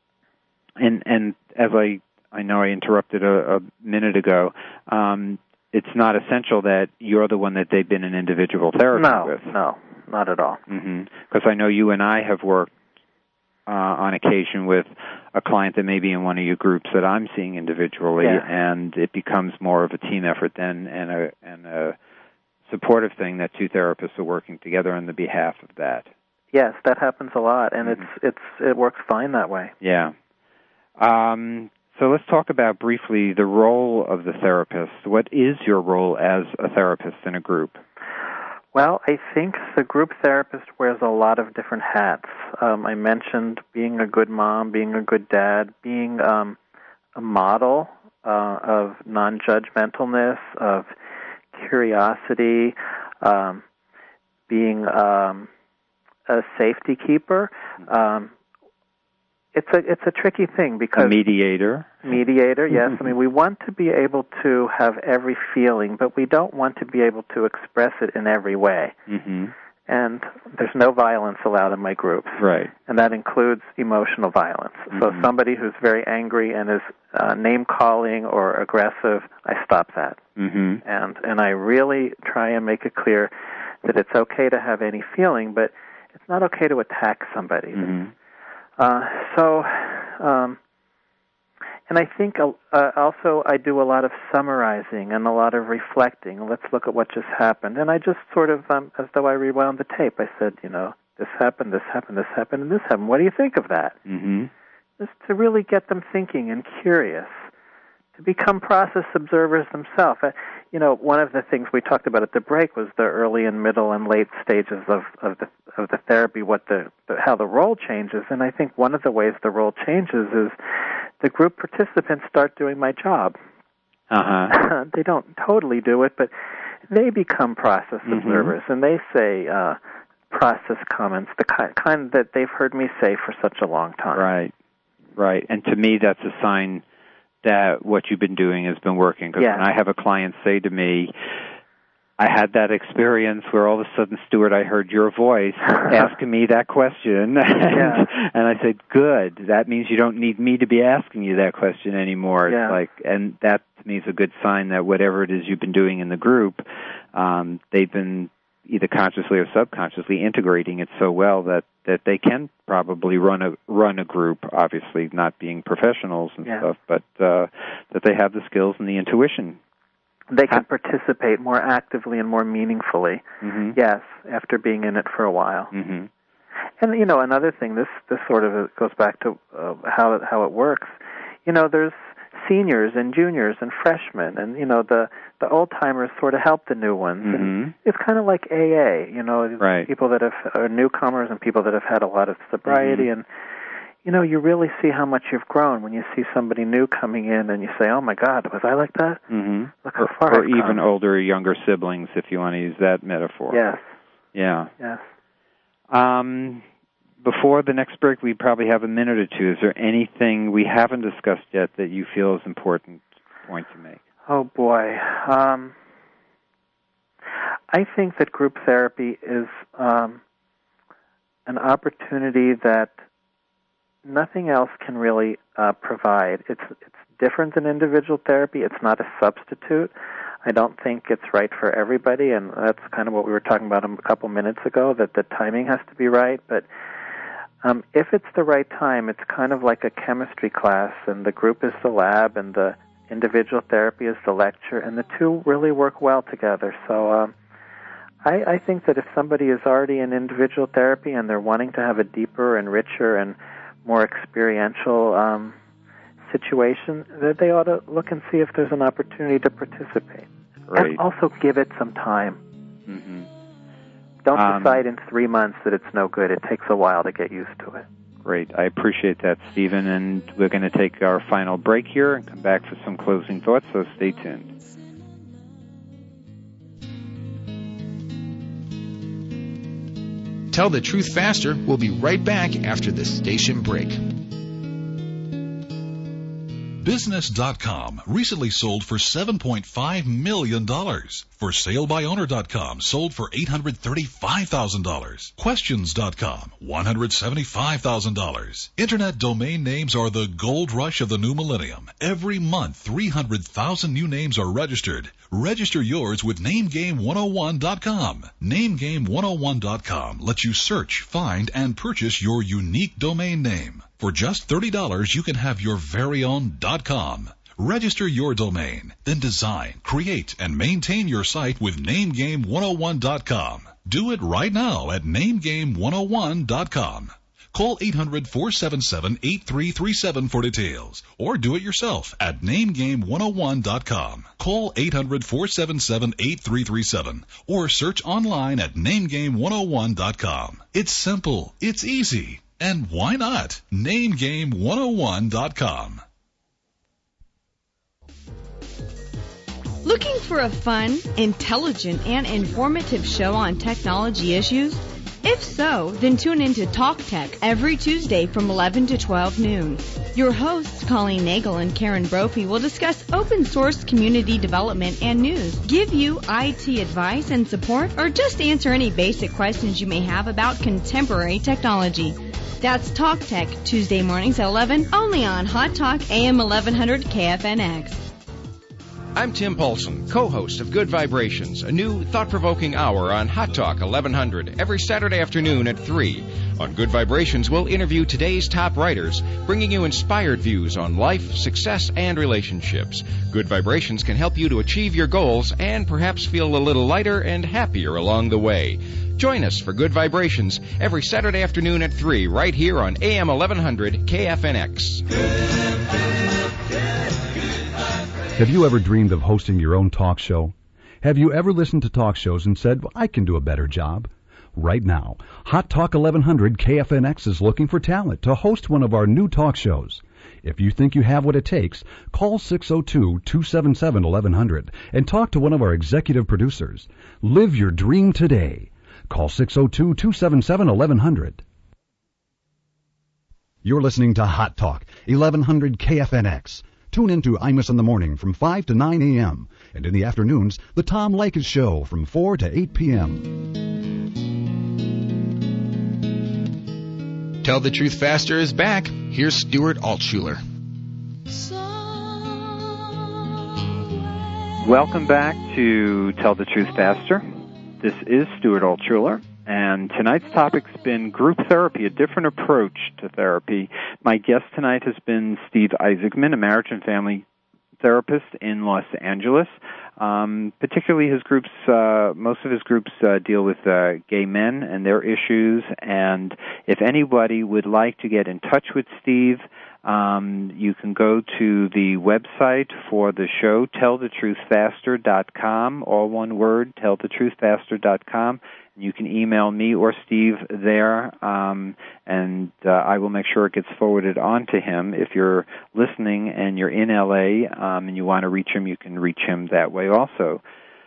And and as I I know I interrupted a, a minute ago, um, it's not essential that you're the one that they've been in individual therapy no, with. No, not at all. Because mm-hmm. I know you and I have worked uh, on occasion with a client that may be in one of your groups that I'm seeing individually, yeah. and it becomes more of a team effort then and a, and a supportive thing that two therapists are working together on the behalf of that. Yes, that happens a lot, and mm-hmm. it's it's it works fine that way. Yeah. Um, so let's talk about briefly the role of the therapist. What is your role as a therapist in a group? Well, I think the group therapist wears a lot of different hats. Um, I mentioned being a good mom, being a good dad, being um, a model uh, of non-judgmentalness, of curiosity, um, being um, a safety keeper. Um, it's a it's a tricky thing because a mediator. Mediator, yes. I mean, we want to be able to have every feeling, but we don't want to be able to express it in every way. Mm-hmm. And there's no violence allowed in my groups. Right. And that includes emotional violence. Mm-hmm. So somebody who's very angry and is uh, name-calling or aggressive, I stop that. Mm-hmm. And and I really try and make it clear that it's okay to have any feeling, but it's not okay to attack somebody. Mm-hmm. Uh, so... Um, And I think uh, also I do a lot of summarizing and a lot of reflecting. Let's look at what just happened. And I just sort of, um, as though I rewound the tape, I said, you know, this happened, this happened, this happened, and this happened. What do you think of that? Mm-hmm. Just to really get them thinking and curious, to become process observers themselves. Uh, you know, one of the things we talked about at the break was the early and middle and late stages of, of the of the therapy, what the, the how the role changes. And I think one of the ways the role changes is the group participants start doing my job. Uh-huh. They don't totally do it, but they become process mm-hmm. observers, and they say uh, process comments, the kind, kind that they've heard me say for such a long time. Right, right. And to me, that's a sign that what you've been doing has been working. Because yeah. when I have a client say to me, I had that experience where all of a sudden, Stuart, I heard your voice asking me that question. Yeah. And I said, good. That means you don't need me to be asking you that question anymore. Yeah. It's like, and that to me is a good sign that whatever it is you've been doing in the group, um, they've been either consciously or subconsciously integrating it so well that, that they can probably run a run a group, obviously not being professionals and yeah. stuff, but uh, that they have the skills and the intuition. They can participate more actively and more meaningfully, mm-hmm. yes, after being in it for a while. Mm-hmm. And, you know, another thing, this this sort of goes back to uh, how it, how it works. You know, there's seniors and juniors and freshmen, and, you know, the, the old-timers sort of help the new ones. Mm-hmm. And it's kind of like A A, you know, right. people that have are newcomers and people that have had a lot of sobriety mm-hmm. and you know, you really see how much you've grown when you see somebody new coming in and you say, oh, my God, was I like that? Mm-hmm. Look how or far or I've even come. older or younger siblings, if you want to use that metaphor. Yes. Yeah. Yes. Um, before the next break, we probably have a minute or two. Is there anything we haven't discussed yet that you feel is important point to make? Oh, boy. Um, I think that group therapy is um, an opportunity that nothing else can really uh, provide. It's it's different than individual therapy. It's not a substitute. I don't think it's right for everybody, and that's kind of what we were talking about a couple minutes ago, that the timing has to be right. But um, if it's the right time, it's kind of like a chemistry class, and the group is the lab, and the individual therapy is the lecture, and the two really work well together. So um, I, I think that if somebody is already in individual therapy and they're wanting to have a deeper and richer and more experiential um, situation, that they ought to look and see if there's an opportunity to participate. Great. And also give it some time. Mm-hmm. Don't um, decide in three months that it's no good. It takes a while to get used to it. Great. I appreciate that, Stephen. And we're going to take our final break here and come back for some closing thoughts, so stay tuned. Tell the Truth Faster. We'll be right back after this station break. Business dot com recently sold for seven point five million dollars. For Sale By Owner dot com sold for eight hundred thirty-five thousand dollars. Questions dot com, one hundred seventy-five thousand dollars. Internet domain names are the gold rush of the new millennium. Every month, three hundred thousand new names are registered. Register yours with Name Game one oh one dot com. Name Game one oh one dot com lets you search, find, and purchase your unique domain name. For just thirty dollars, you can have your very own .com. Register your domain, then design, create, and maintain your site with Name Game one oh one dot com. Do it right now at Name Game one oh one dot com. Call eight hundred, four seven seven, eight three three seven for details, or do it yourself at Name Game one oh one dot com. Call eight hundred, four seven seven, eight three three seven, or search online at Name Game one oh one dot com. It's simple, it's easy, and why not? Name Game one oh one dot com. Looking for a fun, intelligent, and informative show on technology issues? If so, then tune in to Talk Tech every Tuesday from eleven to twelve noon. Your hosts, Colleen Nagel and Karen Brophy, will discuss open source community development and news, give you I T advice and support, or just answer any basic questions you may have about contemporary technology. That's Talk Tech, Tuesday mornings at eleven, only on Hot Talk A M eleven hundred K F N X. I'm Tim Paulson, co-host of Good Vibrations, a new thought-provoking hour on Hot Talk eleven hundred every Saturday afternoon at three. On Good Vibrations, we'll interview today's top writers, bringing you inspired views on life, success, and relationships. Good Vibrations can help you to achieve your goals and perhaps feel a little lighter and happier along the way. Join us for Good Vibrations every Saturday afternoon at three, right here on A M eleven hundred K F N X. Have you ever dreamed of hosting your own talk show? Have you ever listened to talk shows and said, well, I can do a better job? Right now, Hot Talk eleven hundred K F N X is looking for talent to host one of our new talk shows. If you think you have what it takes, call six oh two, two seven seven, eleven hundred and talk to one of our executive producers. Live your dream today. Call six oh two, two seven seven, eleven hundred. You're listening to Hot Talk eleven hundred K F N X. Tune in to Imus in the morning from five to nine a.m. and in the afternoons, The Tom Leykis Show from four to eight p.m. Tell the Truth Faster is back. Here's Stuart Altshuler. Welcome back to Tell the Truth Faster. This is Stuart Altshuler. And tonight's topic's been group therapy, a different approach to therapy. My guest tonight has been Steve Isaacman, a marriage and family therapist in Los Angeles. Um, particularly his groups, uh, most of his groups uh, deal with uh, gay men and their issues. And if anybody would like to get in touch with Steve, um, you can go to the website for the show, tell the truth faster dot com, all one word, tell the truth faster dot com. You can email me or Steve there, um, and uh, I will make sure it gets forwarded on to him. If you're listening and you're in L A um, and you want to reach him, you can reach him that way also.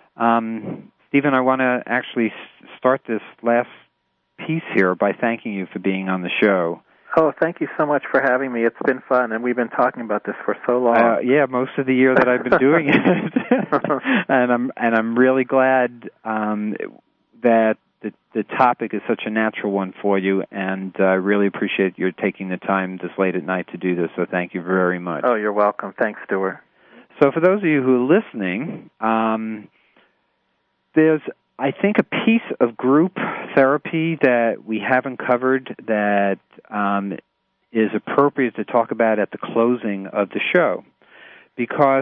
Um, Stephen, I want to actually start this last piece here by thanking you for being on the show. Oh, thank you so much for having me. It's been fun, and we've been talking about this for so long. Uh, yeah, most of the year that I've been doing it, and I'm and I'm really glad um, that the the topic is such a natural one for you, and I uh, really appreciate your taking the time this late at night to do this. So thank you very much. Oh, you're welcome. Thanks, Stuart. So for those of you who are listening, um, there's I think a piece of group therapy that we haven't covered that um, is appropriate to talk about at the closing of the show, because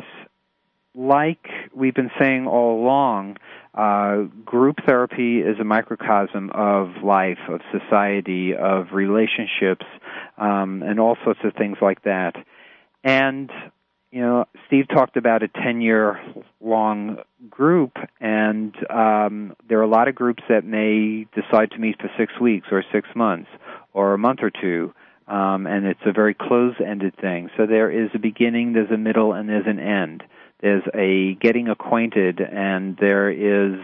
like we've been saying all along, uh, group therapy is a microcosm of life, of society, of relationships, um, and all sorts of things like that. And you know, Steve talked about a ten-year-long group, and um, there are a lot of groups that may decide to meet for six weeks or six months or a month or two, um, and it's a very close-ended thing. So there is a beginning, there's a middle, and there's an end. There's a getting acquainted, and there is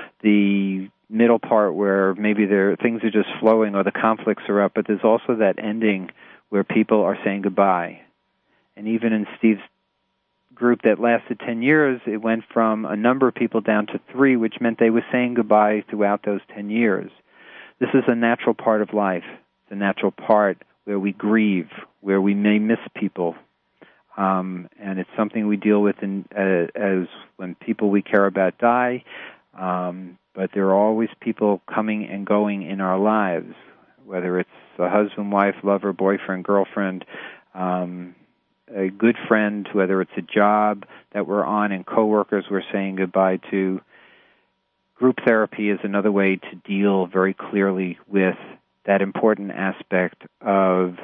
the middle part where maybe there things are just flowing or the conflicts are up, but there's also that ending where people are saying goodbye. And even in Steve's group that lasted ten years, it went from a number of people down to three, which meant they were saying goodbye throughout those ten years. This is a natural part of life. It's a natural part where we grieve, where we may miss people. Um, and it's something we deal with in, uh, as when people we care about die. Um, but there are always people coming and going in our lives, whether it's a husband, wife, lover, boyfriend, girlfriend, um, a good friend, whether it's a job that we're on and coworkers we're saying goodbye to. Group therapy is another way to deal very clearly with that important aspect of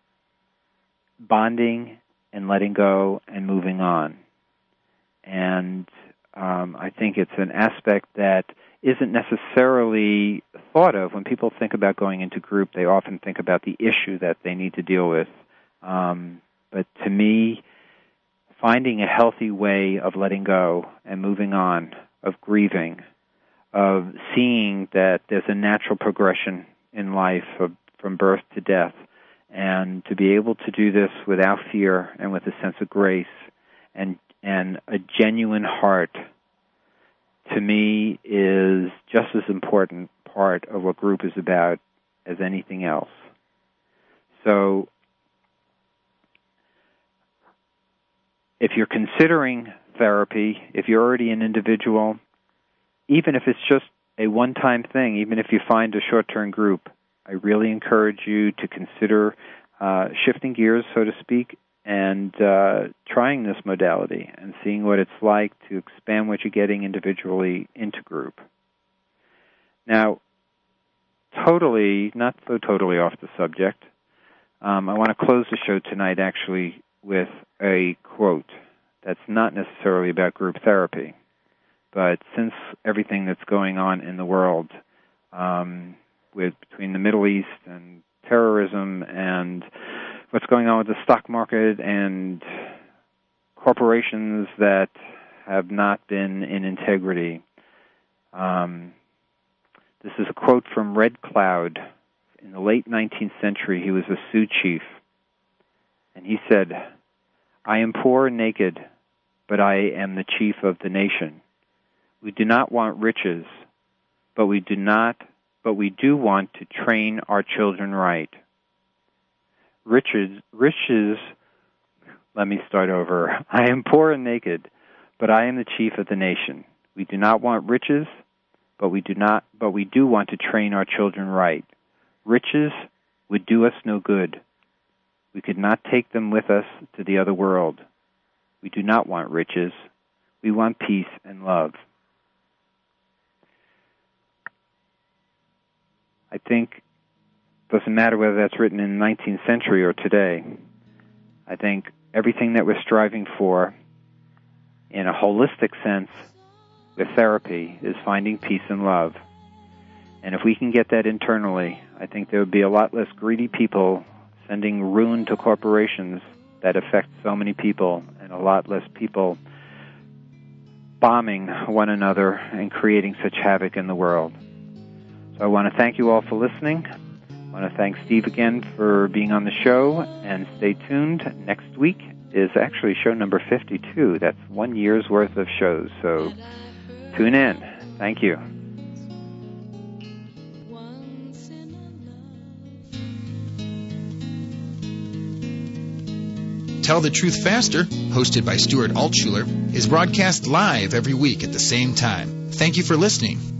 bonding and letting go and moving on. And um, I think it's an aspect that isn't necessarily thought of. When people think about going into group, they often think about the issue that they need to deal with. Um, but to me, finding a healthy way of letting go and moving on, of grieving, of seeing that there's a natural progression in life of, from birth to death, and to be able to do this without fear and with a sense of grace and and a genuine heart, to me, is just as important part of what group is about as anything else. So if you're considering therapy, if you're already an individual, even if it's just a one-time thing, even if you find a short-term group, I really encourage you to consider uh, shifting gears, so to speak, and uh, trying this modality and seeing what it's like to expand what you're getting individually into group. Now, totally, not so totally off the subject, um, I want to close the show tonight actually with a quote that's not necessarily about group therapy, but since everything that's going on in the world um, with between the Middle East and terrorism and what's going on with the stock market and corporations that have not been in integrity. Um, this is a quote from Red Cloud. In the late nineteenth century, he was a Sioux chief, and he said, "I am poor and naked, but I am the chief of the nation. We do not want riches, but we do not, but we do want to train our children right. Riches, riches, let me start over. I am poor and naked, but I am the chief of the nation. We do not want riches, but we do not, but we do want to train our children right. Riches would do us no good. We could not take them with us to the other world. We do not want riches. We want peace and love." I think it doesn't matter whether that's written in the nineteenth century or today. I think everything that we're striving for in a holistic sense with therapy is finding peace and love. And if we can get that internally, I think there would be a lot less greedy people sending ruin to corporations that affect so many people, and a lot less people bombing one another and creating such havoc in the world. So I want to thank you all for listening. I want to thank Steve again for being on the show, and stay tuned. Next week is actually show number fifty-two. That's one year's worth of shows, so tune in. Thank you. Tell the Truth Faster, hosted by Stuart Altshuler, is broadcast live every week at the same time. Thank you for listening.